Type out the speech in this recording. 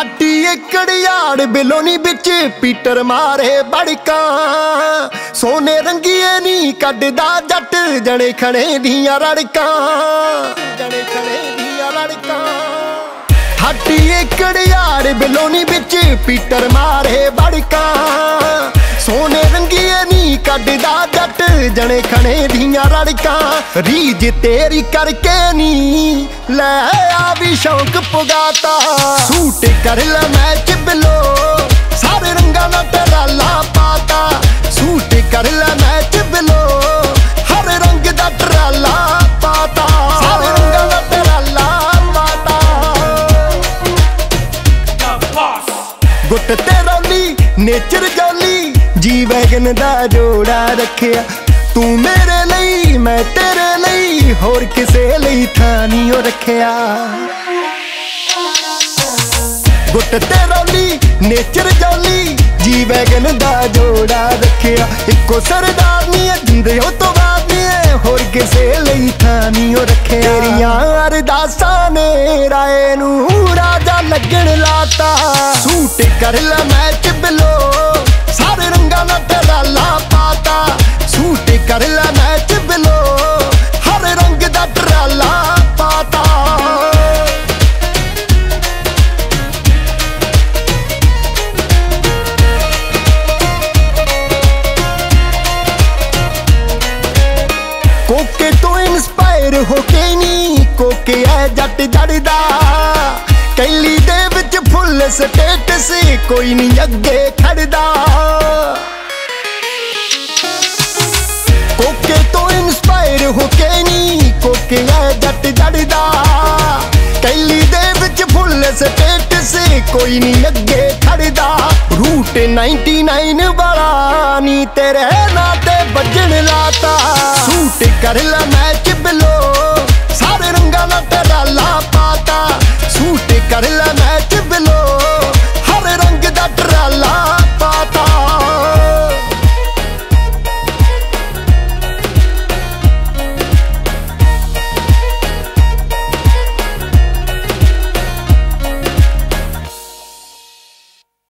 हाटी एकड़ यार्ड बिलोनी बिच पीटर मारे बड़का सोने रंगीए नी कड्डदा जट जने खने दियां रड़का जने खने दियां रड़का। हाटी एकड़ यार्ड बिलोनी बिच पीटर मारे बड़का सोने रंगीए नी कड्डदा जट जने खने दियां रड़का। रीज तेरी करके नी लै आ भी शौक पुगाता सूट कर लै मैच बिलो सारे रंगा ना टराला पाता सूट कर लै मैच बिलो हर रंग दा टराला पाता सारे रंगा ना टराला पाता। गुट ते रौली नेचर जौली जी वैगन दा जोड़ा रखिया तू मेरे ਲਈ मैं तेरे ਲਈ होर किसे ਲਈ थां नहीं रखिया। गुट ते रौली नेचर जौली जी वैगन दा जोड़ा रखिया इको सरदार नहीं है जिंदे हो तो बाद नहीं है होर किसे ਲਈ थां नहीं रखिया। तेरियां अरदासां ने राए नू राजा लगन लाता सूट कर लै मैच बिलो सारे रंगा ना टराला पाता सूट कर लै मैच बिलो हर रंग दा टराला पाता। कोके तो इंस्पायर होके नी कोके है जट जड़दा कैली दे विच फुल स्टेटस कोई नहीं अगे खड़दा। कोके तो इंस्पायर होके नी कोके है जट जड़दा कैली दे विच फुल स्टेटस कोई नहीं अगे खड़दा। रूट 99 वाला नी तेरे नाते बजन लाता सूट कर लै मैच बिलो सारे रंगा ना